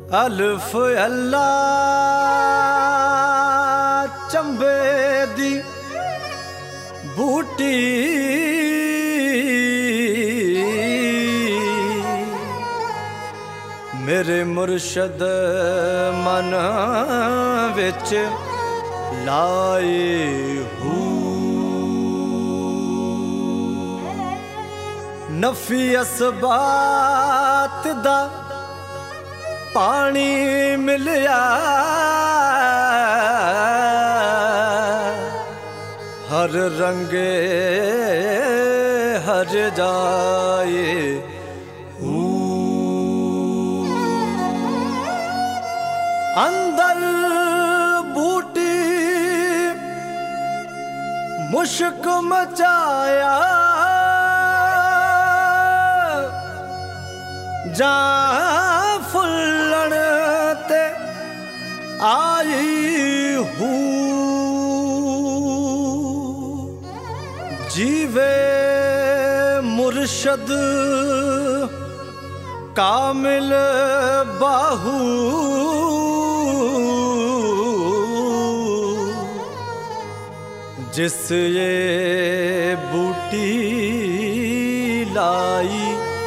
अल्फ अल्लाह चंबे दी बूटी मेरे मुर्शद मन विच लाए नफी असबात दा पानी मिलिया हर रंगे हर जाए अंदर बूटी मुश्क मचाया जा फुल्लण ते आई हूँ जीवे मुर्शद कामिल बाहू जिस ये बूटी लाई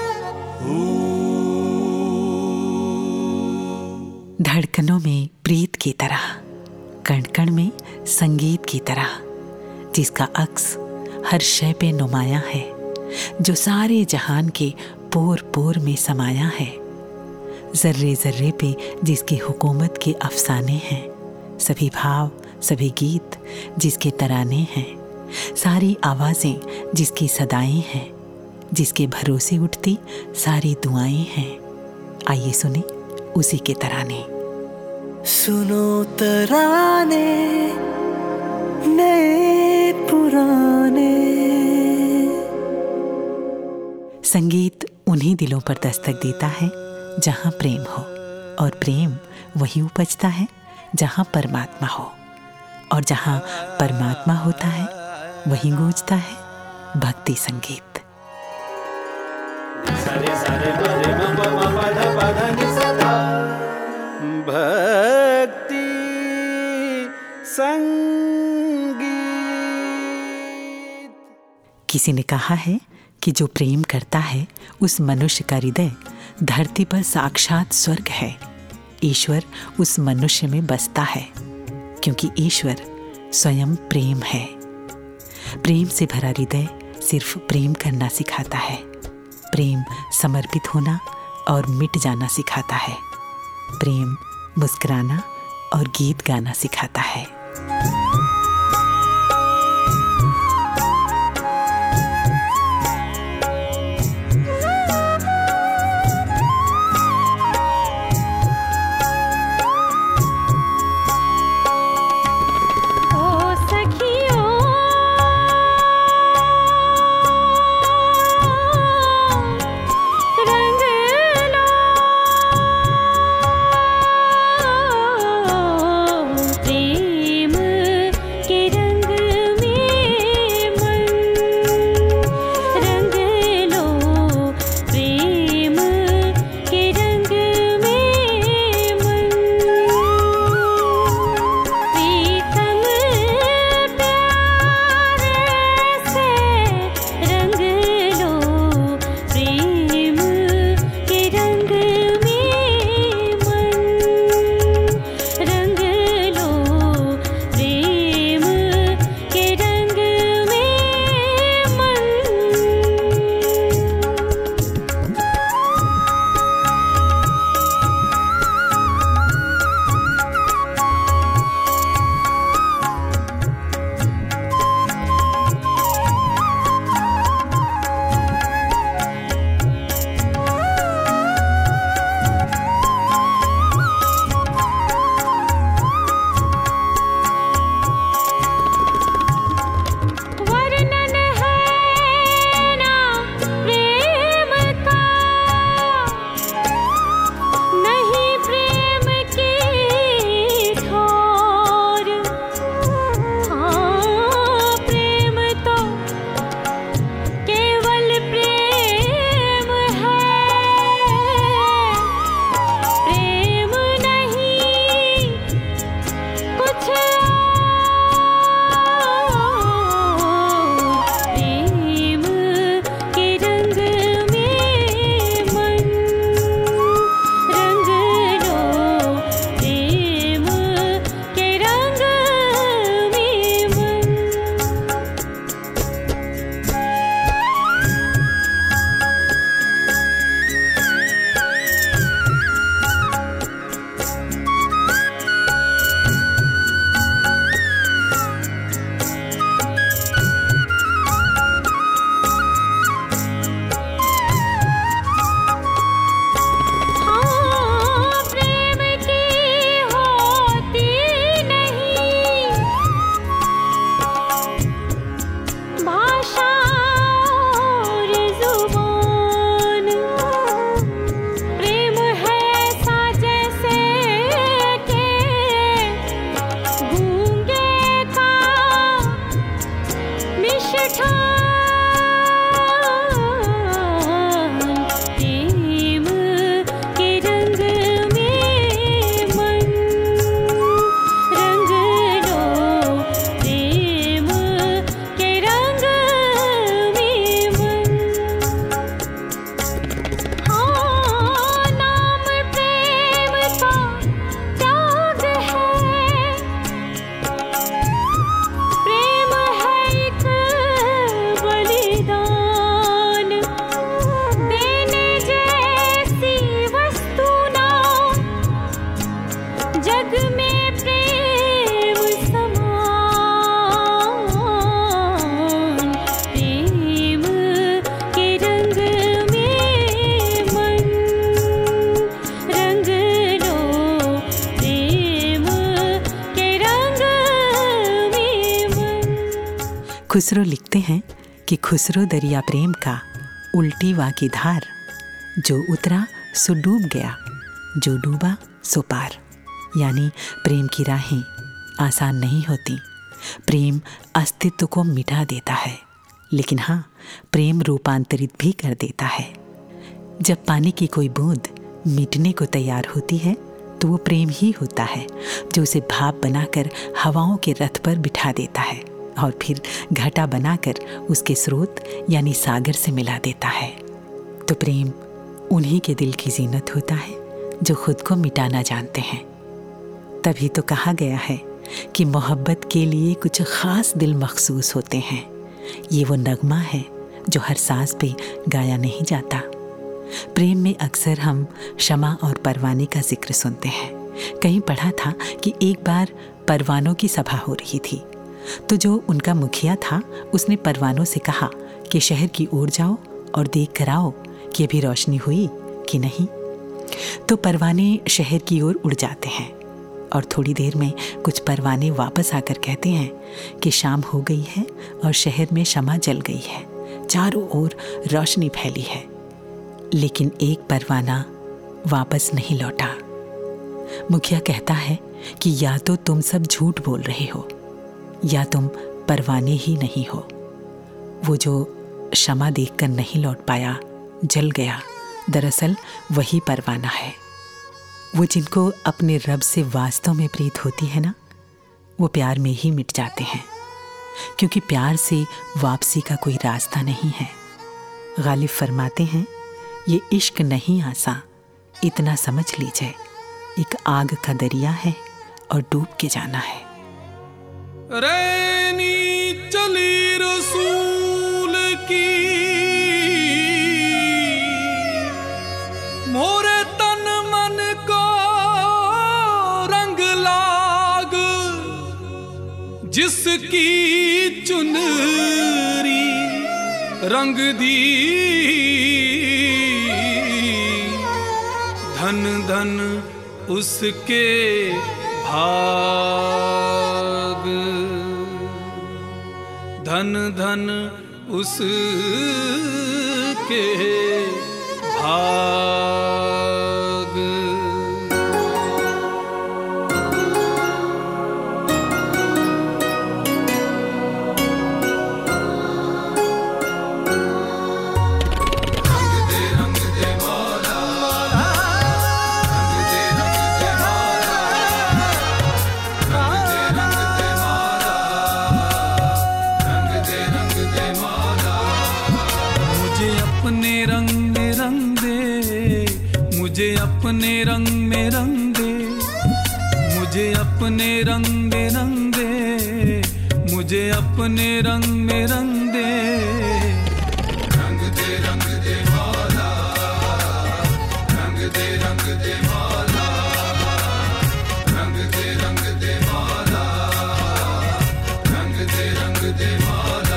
धड़कनों में प्रीत की तरह, कण कण में संगीत की तरह, जिसका अक्स हर शय पे नुमाया है, जो सारे जहान के पोर पोर में समाया है, जर्रे जर्रे पे जिसकी हुकूमत के अफसाने हैं, सभी भाव सभी गीत जिसके तराने हैं, सारी आवाज़ें जिसकी सदाएं हैं, जिसके भरोसे उठती सारी दुआएं हैं। आइए सुने उसी के तराने। सुनो तराने नए पुराने। संगीत उन्हीं दिलों पर दस्तक देता है जहाँ प्रेम हो, और प्रेम वहीं उपजता है जहाँ परमात्मा हो, और जहाँ परमात्मा होता है वहीं गूंजता है भक्ति संगीत। भक्ति संगीत। किसी ने कहा है कि जो प्रेम करता है उस मनुष्य का हृदय धरती पर साक्षात स्वर्ग है। ईश्वर उस मनुष्य में बसता है, क्योंकि ईश्वर स्वयं प्रेम है। प्रेम से भरा हृदय सिर्फ प्रेम करना सिखाता है। प्रेम समर्पित होना और मिट जाना सिखाता है। प्रेम मुस्कुराना और गीत गाना सिखाता है। प्रेम खुसरो लिखते हैं कि खुसरो दरिया प्रेम का उल्टी वा की धार, जो उतरा सो डूब गया, जो डूबा सो पार। यानी प्रेम की राहें आसान नहीं होती। प्रेम अस्तित्व को मिटा देता है, लेकिन हाँ, प्रेम रूपांतरित भी कर देता है। जब पानी की कोई बूंद मिटने को तैयार होती है तो वो प्रेम ही होता है, जो उसे भाप बनाकर हवाओं के रथ पर बिठा देता है और फिर घटा बनाकर उसके स्रोत यानी सागर से मिला देता है। तो प्रेम उन्हीं के दिल की जीनत होता है जो खुद को मिटाना जानते हैं। तभी तो कहा गया है कि मोहब्बत के लिए कुछ खास दिल मखसूस होते हैं। ये वो नगमा है जो हर सांस पे गाया नहीं जाता। प्रेम में अक्सर हम शमा और परवाने का जिक्र सुनते हैं। कहीं पढ़ा था कि एक बार परवानों की सभा हो रही थी, तो जो उनका मुखिया था उसने परवानों से कहा कि शहर की ओर जाओ और देख कर आओ कि अभी रोशनी हुई कि नहीं। तो परवाने शहर की ओर उड़ जाते हैं और थोड़ी देर में कुछ परवाने वापस आकर कहते हैं कि शाम हो गई है और शहर में शमा जल गई है, चारों ओर रोशनी फैली है। लेकिन एक परवाना वापस नहीं लौटा। मुखिया कहता है कि या तो तुम सब झूठ बोल रहे हो या तुम परवाने ही नहीं हो। वो जो शमा देखकर नहीं लौट पाया, जल गया, दरअसल वही परवाना है। वो जिनको अपने रब से वास्तव में प्रीत होती है ना, वो प्यार में ही मिट जाते हैं, क्योंकि प्यार से वापसी का कोई रास्ता नहीं है। गालिब फरमाते हैं, ये इश्क नहीं आसा, इतना समझ लीजिए, एक आग का दरिया है और डूब के जाना है। रैनी चली रसूल की, मोरे तन मन को रंग लाग, जिसकी चुनरी रंग दी, धन धन उसके भाग, धन धन उसके भाग। मुझे अपने रंग में रंग दे, मुझे अपने रंग में रंग दे, मुझे अपने रंग में रंग दे। रंग दे मौला, रंग दे मौला, रंग दे मौला, रंग दे मौला।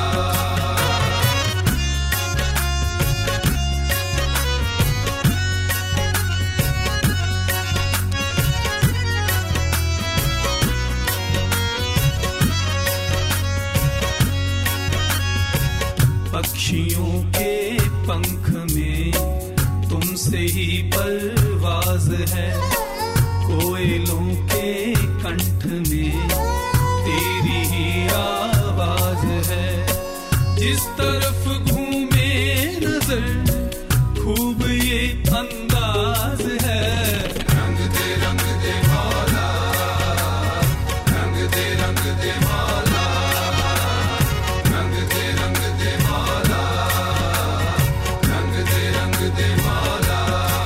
पक्षियों के पंख में तुमसे ही परवाज है, कोयलों के कंठ में तेरी ही आवाज है। जिस तरफ घूमे नजर खूब ये अंदाज है। रंग दे मौला, रंग दे मौला, रंग दे मौला, रंग दे मौला।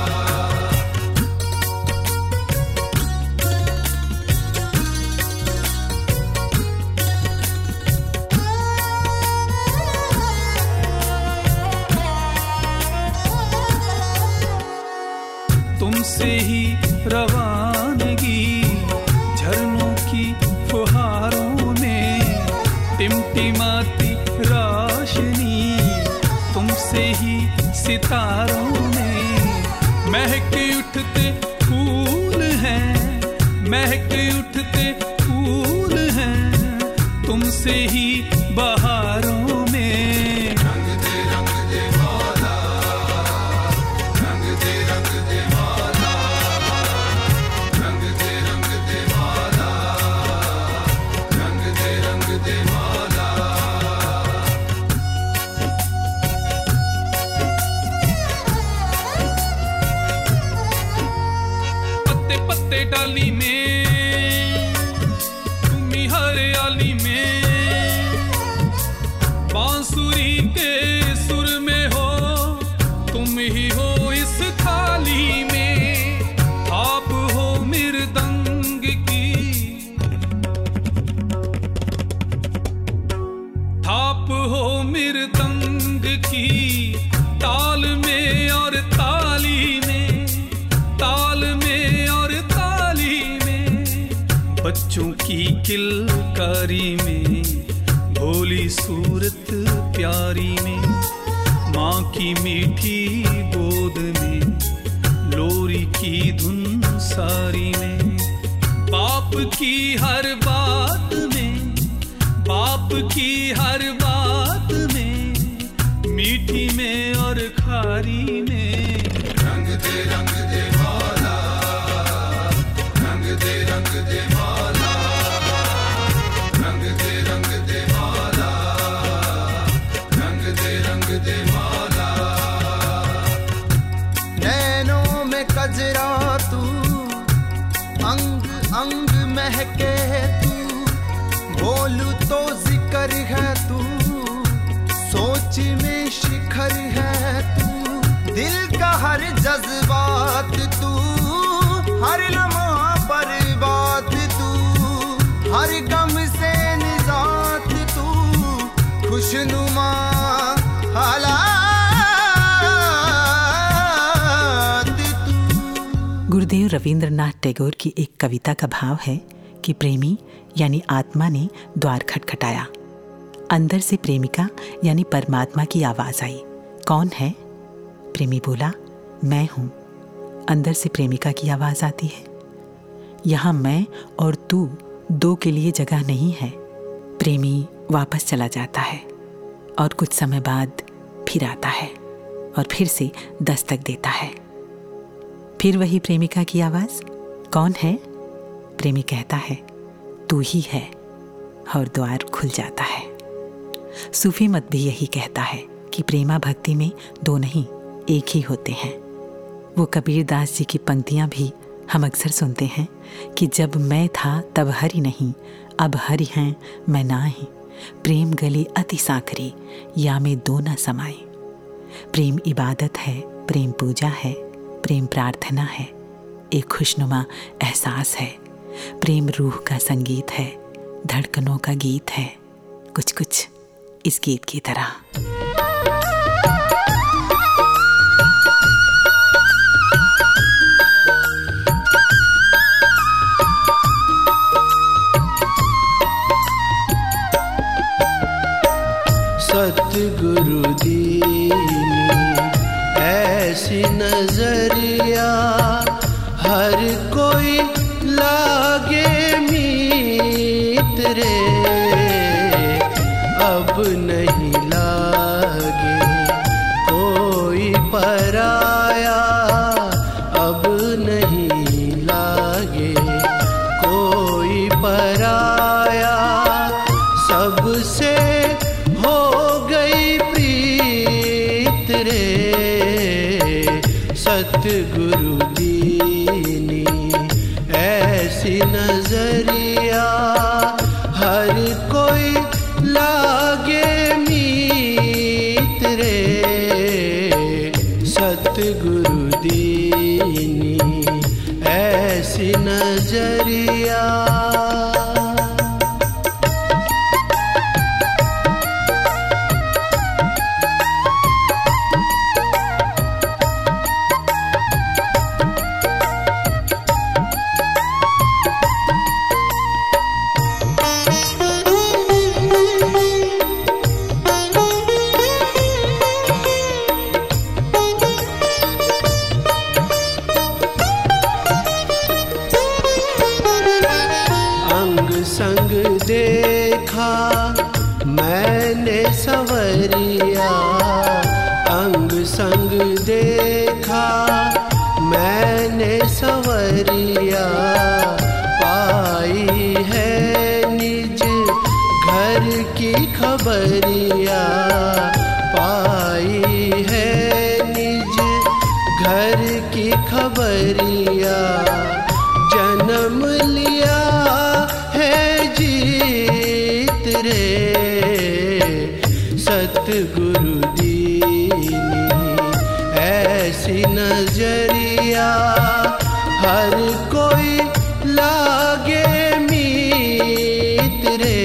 तुमसे ही रवानगी झरनों की फुहारों में, टिमटिमाती रोशनी तुमसे ही सितारों में। महक उठते फूल हैं, महक उठते फूल हैं तुमसे ही बहारों डाली में, तुम ही हरियाली में, बांसुरी के सुर में हो, तुम ही हो इस थाली में, आप हो मृदंग की, थाप हो मृदंग की, ताल में और ताली में, ताल में और ताली में, बच्चों की किलकारी में, भोली सूरत प्यारी में, माँ की मीठी गोद में, लोरी की धुन सारी में, बाप की हर बात में, बाप की हर बात में, मीठी में और खारी में। रंग दे मौला, रंग दे मौला, रंग दे मौला, रंग दे मौला। नैनों में कजरा तू, अंग अंग महके तू, बोलू तो जिक्र है तू, सोच में शिखर है तू, दिल का हर जज्बात तू, हर लम्हा पर बात तू, हर गम से निजात तू, खुशनुमा हालात तू। गुरुदेव रवींद्रनाथ टैगोर की एक कविता का भाव है कि प्रेमी यानी आत्मा ने द्वार खटखटाया। अंदर से प्रेमिका यानी परमात्मा की आवाज आई, कौन है? प्रेमी बोला, मैं हूं। अंदर से प्रेमिका की आवाज आती है, यहां मैं और तू दो के लिए जगह नहीं है। प्रेमी वापस चला जाता है और कुछ समय बाद फिर आता है और फिर से दस्तक देता है। फिर वही प्रेमिका की आवाज, कौन है? प्रेमी कहता है, तू ही है, और द्वार खुल जाता है। सूफी मत भी यही कहता है कि प्रेमा भक्ति में दो नहीं एक ही होते हैं। वो कबीर दास जी की पंक्तियां भी हम अक्सर सुनते हैं कि जब मैं था तब हरि नहीं, अब हरि हैं मैं नाही, प्रेम गली अति साखरी, या में दो न समाए। प्रेम इबादत है, प्रेम पूजा है, प्रेम प्रार्थना है, एक खुशनुमा एहसास है। प्रेम रूह का संगीत है, धड़कनों का गीत है, कुछ कुछ इस गीत की तरह। सतगुरु दीनी ऐसी नजरिया, हर कोई लागे मीत रे, अब नहीं लागे कोई पराया, अब नहीं लागे कोई पराया, सबसे हो गई प्रीत रे। सतगुरु दीनी ऐसी नजरिया, हर कोई लागे मीत रे। सतगुरु दीनी ऐसी नजरिया। संग देखा मैंने सवरिया, अंग संग देखा मैंने सवरिया, पाई है निज घर की खबरिया, पाई है निज घर की खबरिया। जन कोई लागे मीत रे,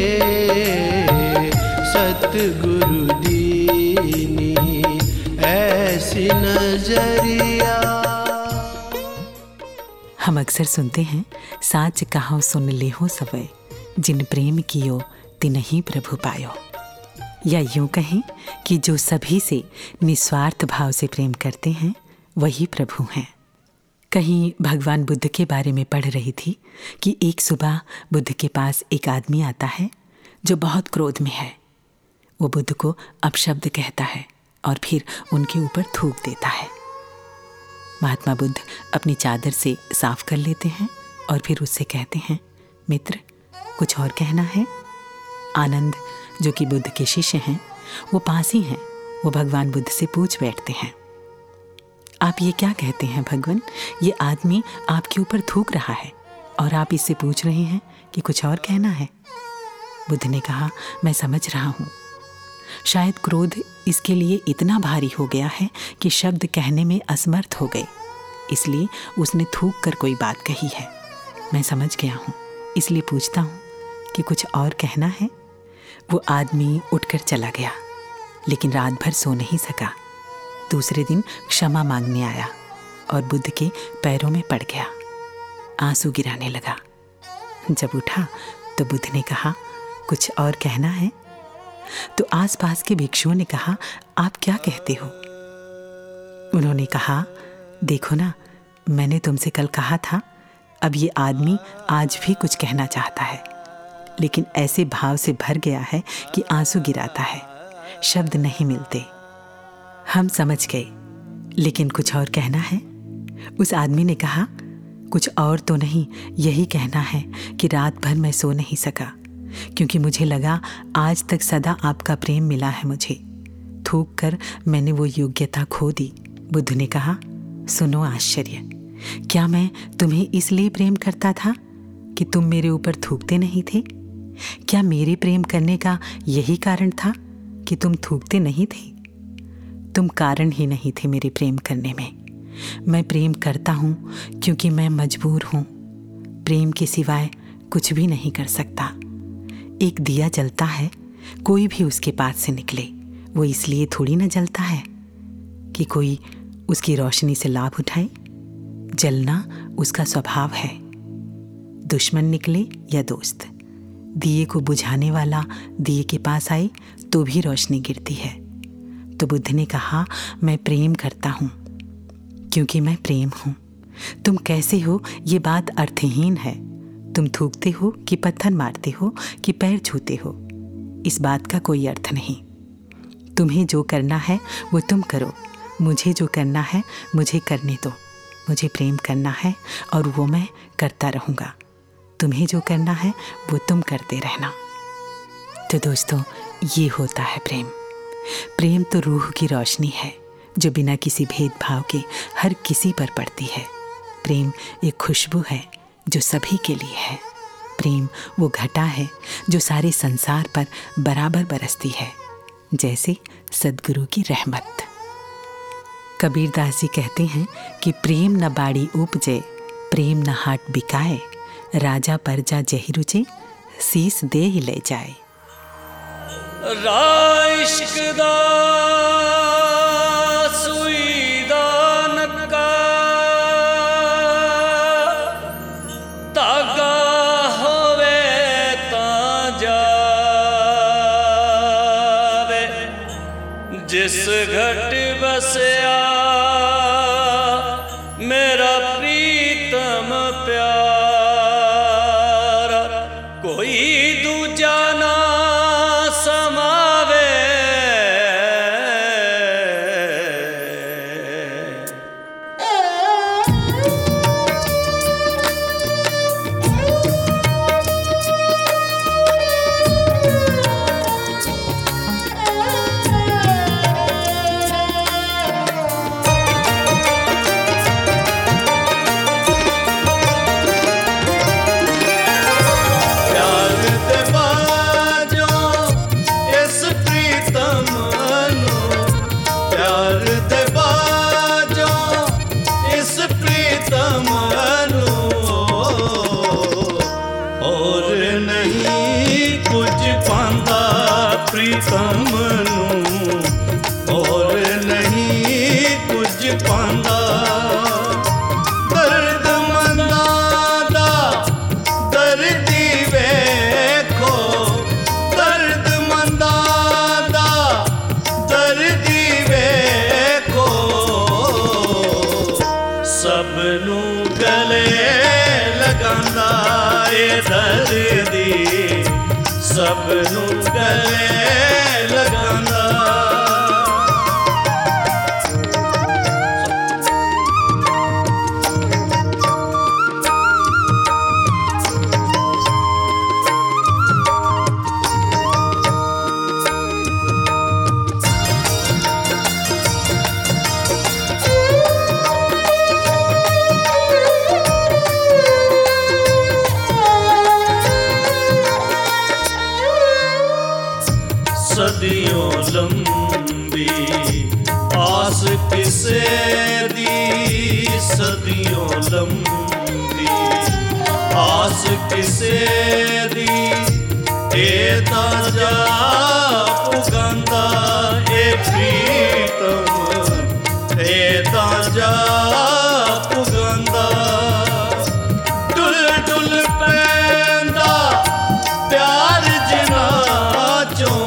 सतगुरु दीनी ऐसी नजरिया। हम अक्सर सुनते हैं, साच कहाओ सुन लेहो सवै, जिन प्रेम कियो तिनहि प्रभु पायो। या यूं कहें कि जो सभी से निस्वार्थ भाव से प्रेम करते हैं वही प्रभु हैं। कहीं भगवान बुद्ध के बारे में पढ़ रही थी कि एक सुबह बुद्ध के पास एक आदमी आता है जो बहुत क्रोध में है। वो बुद्ध को अपशब्द कहता है और फिर उनके ऊपर थूक देता है। महात्मा बुद्ध अपनी चादर से साफ कर लेते हैं और फिर उससे कहते हैं, मित्र कुछ और कहना है? आनंद जो कि बुद्ध के शिष्य हैं, वो पास ही हैं। वो भगवान बुद्ध से पूछ बैठते हैं, आप ये क्या कहते हैं भगवान? ये आदमी आपके ऊपर थूक रहा है और आप इससे पूछ रहे हैं कि कुछ और कहना है। बुद्ध ने कहा, मैं समझ रहा हूँ। शायद क्रोध इसके लिए इतना भारी हो गया है कि शब्द कहने में असमर्थ हो गए, इसलिए उसने थूक कर कोई बात कही है। मैं समझ गया हूँ, इसलिए पूछता हूँ कि कुछ और कहना है। वो आदमी उठकर चला गया, लेकिन रात भर सो नहीं सका। दूसरे दिन क्षमा मांगने आया और बुद्ध के पैरों में पड़ गया, आंसू गिराने लगा। जब उठा तो बुद्ध ने कहा, कुछ और कहना है? तो आसपास के भिक्षुओं ने कहा, आप क्या कहते हो? उन्होंने कहा, देखो ना, मैंने तुमसे कल कहा था। अब ये आदमी आज भी कुछ कहना चाहता है, लेकिन ऐसे भाव से भर गया है कि आंसू गिराता है, शब्द नहीं मिलते। हम समझ गए, लेकिन कुछ और कहना है? उस आदमी ने कहा, कुछ और तो नहीं, यही कहना है कि रात भर मैं सो नहीं सका, क्योंकि मुझे लगा आज तक सदा आपका प्रेम मिला है मुझे। थूक कर मैंने वो योग्यता खो दी। बुद्ध ने कहा, सुनो आश्चर्य, क्या मैं तुम्हें इसलिए प्रेम करता था कि तुम मेरे ऊपर थूकते नहीं थे? क्या मेरे प्रेम करने का यही कारण था कि तुम थूकते नहीं थे? तुम कारण ही नहीं थे मेरे प्रेम करने में। मैं प्रेम करता हूँ क्योंकि मैं मजबूर हूँ। प्रेम के सिवाय कुछ भी नहीं कर सकता। एक दिया जलता है, कोई भी उसके पास से निकले, वो इसलिए थोड़ी ना जलता है कि कोई उसकी रोशनी से लाभ उठाए। जलना उसका स्वभाव है। दुश्मन निकले या दोस्त, दिए को बुझाने वाला दिए के पास आए तो भी रोशनी गिरती है। तो बुद्ध ने कहा, मैं प्रेम करता हूँ क्योंकि मैं प्रेम हूँ। तुम कैसे हो ये बात अर्थहीन है। तुम थूकते हो कि पत्थर मारते हो कि पैर छूते हो, इस बात का कोई अर्थ नहीं। तुम्हें जो करना है वो तुम करो, मुझे जो करना है मुझे करने दो। मुझे प्रेम करना है और वो मैं करता रहूँगा। तुम्हें जो करना है वो तुम करते रहना। तो दोस्तों, ये होता है प्रेम। प्रेम तो रूह की रोशनी है जो बिना किसी भेदभाव के हर किसी पर पड़ती है। प्रेम एक खुशबू है जो सभी के लिए है। प्रेम वो घटा है जो सारे संसार पर बराबर बरसती है, जैसे सद्गुरु की रहमत। कबीरदास जी कहते हैं कि प्रेम न बाड़ी उपजे, प्रेम न हाट बिकाए, राजा परजा जहि रुचे, सीस दे ही ले जाए। इश्क दा सुई दा नक्का, धागा होवे तां जावे, जिस घट बसया मेरा प्रीतम प्यारा, कोई दूजा ना समावे। लगांदा ए दर्दी सब नू गले लगांदा। सदियों लंबी आस किसे दी, सदियों लंबी आस किसे दी, ए ताजा पुगांदा ए प्रीतम, ए ताजा पुगांदा। डुल डुल पैंदा प्यार जिना चों,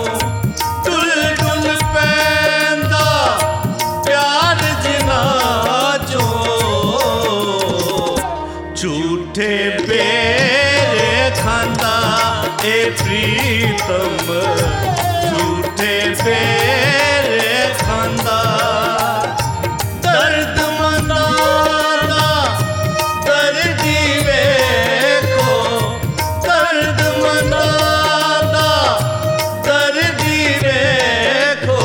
झूठे बेरे खांदा ए प्रीतम, झूठे बेरे खांदा। दर्द मनाना दर्दी वेखो, दर्द मनाना दर्दी वेखो,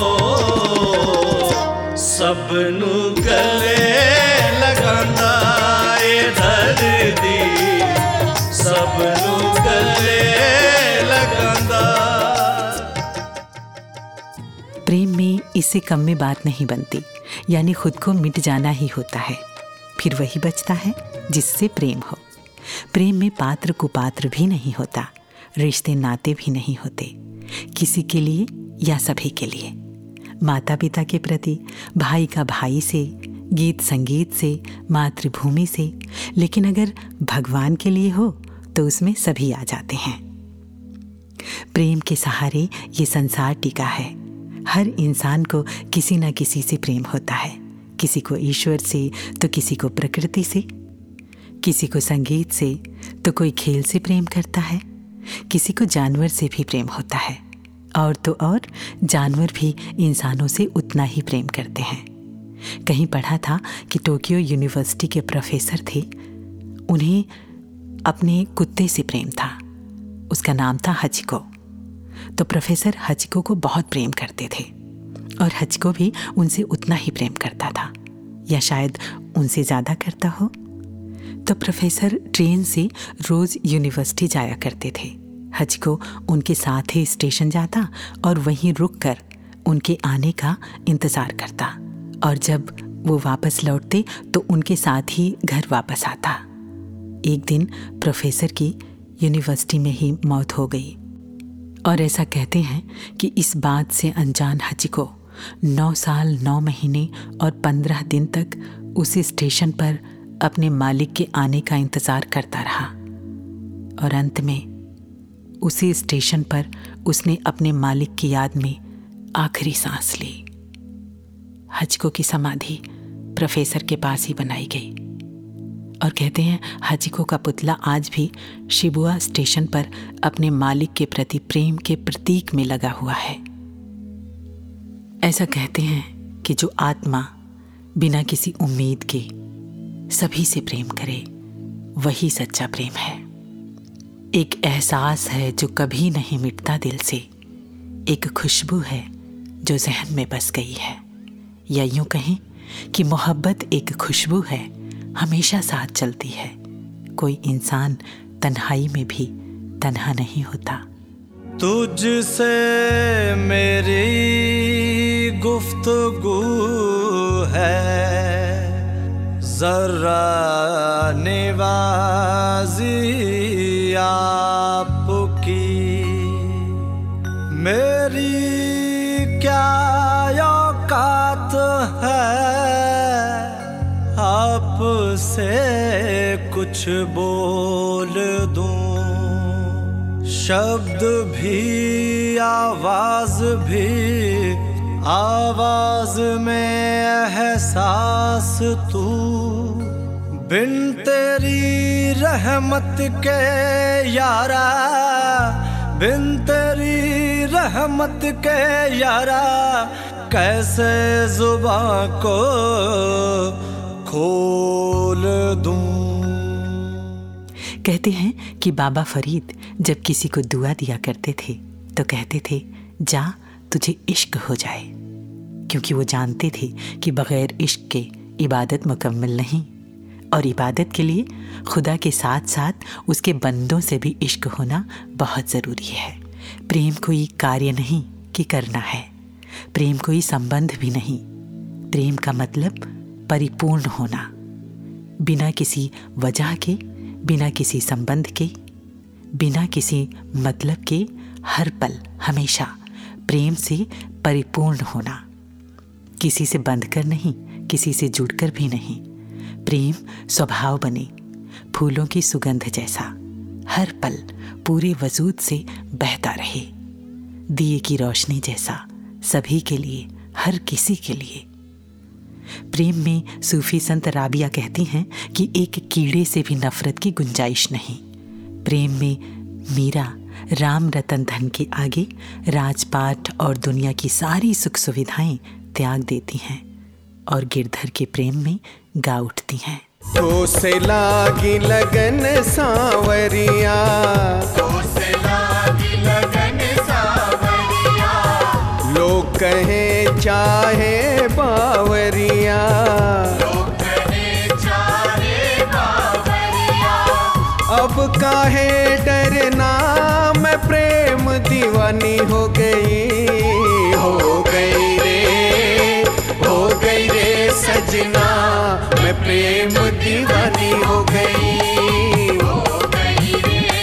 सबनू गले लगांदा दर्दी सबनू गले लगांदा। प्रेम में इससे कम में बात नहीं बनती, यानी खुद को मिट जाना ही होता है, फिर वही बचता है जिससे प्रेम हो। प्रेम में पात्र कुपात्र भी नहीं होता, रिश्ते नाते भी नहीं होते, किसी के लिए या सभी के लिए। माता पिता के प्रति, भाई का भाई से, गीत संगीत से, मातृभूमि से, लेकिन अगर भगवान के लिए हो तो उसमें सभी आ जाते हैं। प्रेम के सहारे ये संसार टिका है। हर इंसान को किसी न किसी से प्रेम होता है, किसी को ईश्वर से तो किसी को प्रकृति से, किसी को संगीत से तो कोई खेल से प्रेम करता है, किसी को जानवर से भी प्रेम होता है, और तो और जानवर भी इंसानों से उतना ही प्रेम करते हैं। कहीं पढ़ा था कि टोक्यो यूनिवर्सिटी के प्रोफेसर थे, उन्हें अपने कुत्ते से प्रेम था। उसका नाम था हचिको। तो प्रोफेसर हचिको को बहुत प्रेम करते थे और हचिको भी उनसे उतना ही प्रेम करता था, या शायद उनसे ज़्यादा करता हो। तो प्रोफेसर ट्रेन से रोज़ यूनिवर्सिटी जाया करते थे। हचिको उनके साथ ही स्टेशन जाता और वहीं रुककर उनके आने का इंतज़ार करता, और जब वो वापस लौटते तो उनके साथ ही घर वापस आता। एक दिन प्रोफेसर की यूनिवर्सिटी में ही मौत हो गई, और ऐसा कहते हैं कि इस बात से अनजान हचिको 9 साल 9 महीने और 15 दिन तक उसी स्टेशन पर अपने मालिक के आने का इंतज़ार करता रहा, और अंत में उसी स्टेशन पर उसने अपने मालिक की याद में आखिरी सांस ली। हचिको की समाधि प्रोफेसर के पास ही बनाई गई, और कहते हैं हचिको का पुतला आज भी शिबुया स्टेशन पर अपने मालिक के प्रति प्रेम के प्रतीक में लगा हुआ है। ऐसा कहते हैं कि जो आत्मा बिना किसी उम्मीद के सभी से प्रेम करे, वही सच्चा प्रेम है। एक एहसास है जो कभी नहीं मिटता दिल से, एक खुशबू है जो जहन में बस गई है, या यूं कहें कि मोहब्बत एक खुशबू है, हमेशा साथ चलती है। कोई इंसान तन्हाई में भी तन्हा नहीं होता। तुझसे मेरी गुफ्तगू है, जरा निवाजी आपकी, मेरी क्या औकात है आपसे कुछ बोल दूं। शब्द भी आवाज में एहसास तू, बिन तेरी रहमत के यारा, बिन तेरी रहमत के यारा, कैसे जुबां को खोल दूं। कहते हैं कि बाबा फरीद जब किसी को दुआ दिया करते थे तो कहते थे, जा तुझे इश्क हो जाए, क्योंकि वो जानते थे कि बग़ैर इश्क के इबादत मुकम्मल नहीं, और इबादत के लिए खुदा के साथ साथ उसके बंदों से भी इश्क होना बहुत ज़रूरी है। प्रेम कोई कार्य नहीं कि करना है, प्रेम कोई संबंध भी नहीं। प्रेम का मतलब परिपूर्ण होना, बिना किसी वजह के, बिना किसी संबंध के, बिना किसी मतलब के, हर पल हमेशा प्रेम से परिपूर्ण होना। किसी से बंध कर नहीं, किसी से जुड़कर भी नहीं। प्रेम स्वभाव बने, फूलों की सुगंध जैसा, हर पल पूरे वजूद से बहता रहे। दिए की रोशनी जैसा, सभी के लिए, हर किसी के लिए। प्रेम में सूफी संत राबिया कहती हैं कि एक कीड़े से भी नफरत की गुंजाइश नहीं। प्रेम में मीरा राम रतन धन के आगे राजपाट और दुनिया की सारी सुख सुविधाएं त्याग देती हैं और गिरधर के प्रेम में गा उठती हैं। तो से लागी लगन सांवरिया, तो से लागी लगन सांवरिया, लोग कहे चाहे बावरिया, लोग कहे चाहे बावरिया, अब काहे डरना, मैं प्रेम दीवानी हो गई रे, हो गई रे सजना, मैं प्रेम दीवानी हो गई। हो गई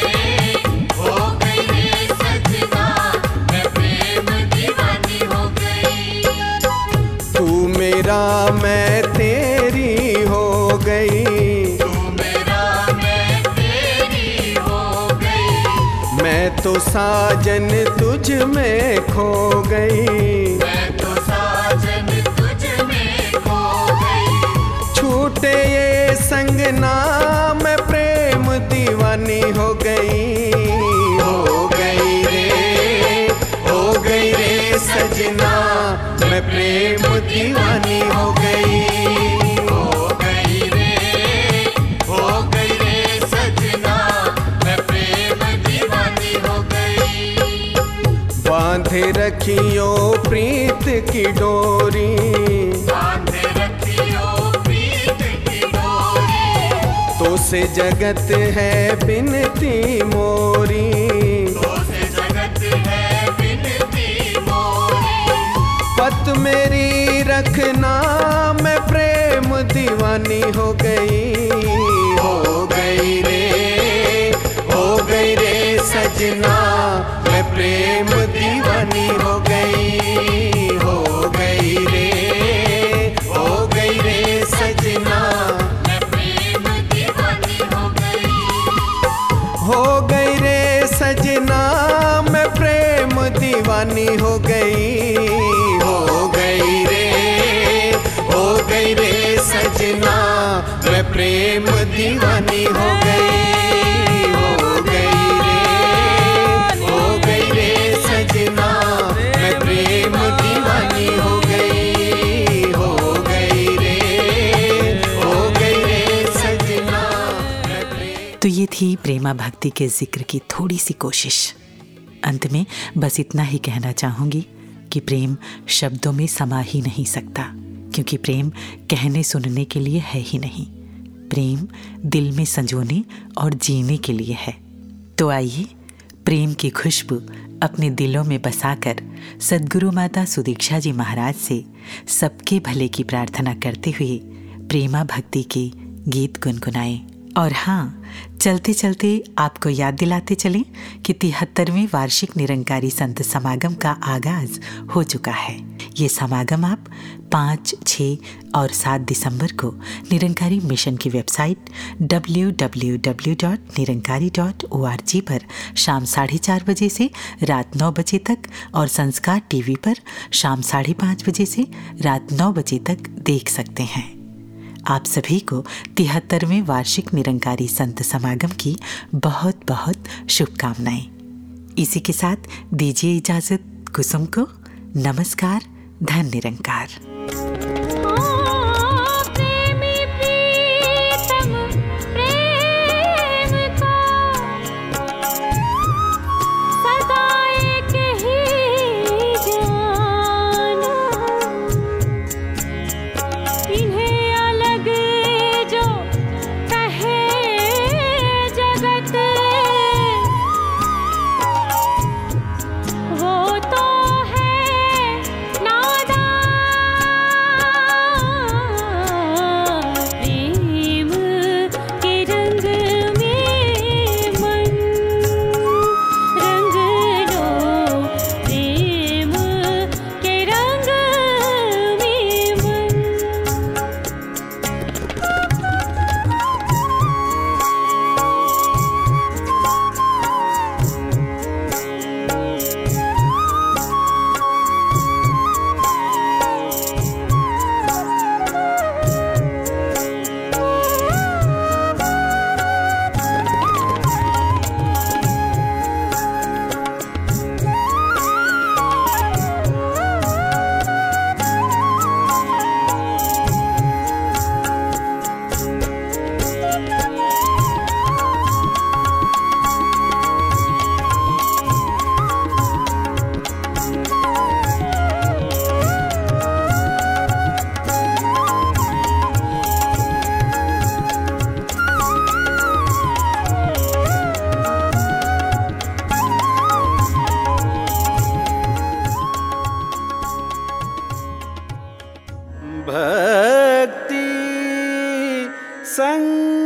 रे सजना, मैं प्रेम दीवानी हो गई। तू मेरा मैं तेरी हो गई, तू मेरा मैं तेरी हो गई, मैं तो साजन तुझ में खो गई, मैं तो साजन तुझ में खो गई। छूटे ये संग ना, मैं प्रेम दीवानी हो गई, हो गई रे सजना, मैं प्रेम दीवानी हो गई। हो गई रे सजना, मैं प्रेम दीवानी हो गई। बांधे रखियो प्रीत की डोरी, बांधे रखियो प्रीत की डोरी, तो से जगत है बिनती मोरी, तो से जगत है बिनती मोरी। पत मेरी रखना, मैं प्रेम दीवानी हो गई, हो गई रे सजना, मैं प्रेम दीवानी हो गई, हो गई रे सजना, मैं प्रेम दीवानी हो गई। हो गई रे सजना, मैं प्रेम दीवानी हो गई, हो गई रे सजना, मैं प्रेम दीवानी हो गई, हो गई रे सजना, मैं प्रेम दीवानी हो गई, हो गई रे सजना, मैं प्रेम। तो ये थी प्रेमा भक्ति के जिक्र की थोड़ी सी कोशिश। अंत में बस इतना ही कहना चाहूँगी कि प्रेम शब्दों में समा ही नहीं सकता, क्योंकि प्रेम कहने सुनने के लिए है ही नहीं। प्रेम दिल में संजोने और जीने के लिए है। तो आइए प्रेम की खुशबू अपने दिलों में बसाकर सद्गुरु माता सुदीक्षा जी महाराज से सबके भले की प्रार्थना करते हुए प्रेमा भक्ति के गीत गुनगुनाएं। और हाँ, चलते चलते आपको याद दिलाते चलें कि 73वें वार्षिक निरंकारी संत समागम का आगाज हो चुका है। ये समागम आप 5, 6 और 7 दिसंबर को निरंकारी मिशन की वेबसाइट www.nirankari.org पर शाम 4:30 बजे से रात 9 बजे तक और संस्कार टीवी पर शाम 5:30 बजे से रात 9 बजे तक देख सकते हैं। आप सभी को 73वें वार्षिक निरंकारी संत समागम की बहुत बहुत शुभकामनाएं। इसी के साथ दीजिए इजाजत कुसुम को। नमस्कार, धन निरंकार। भक्ति संग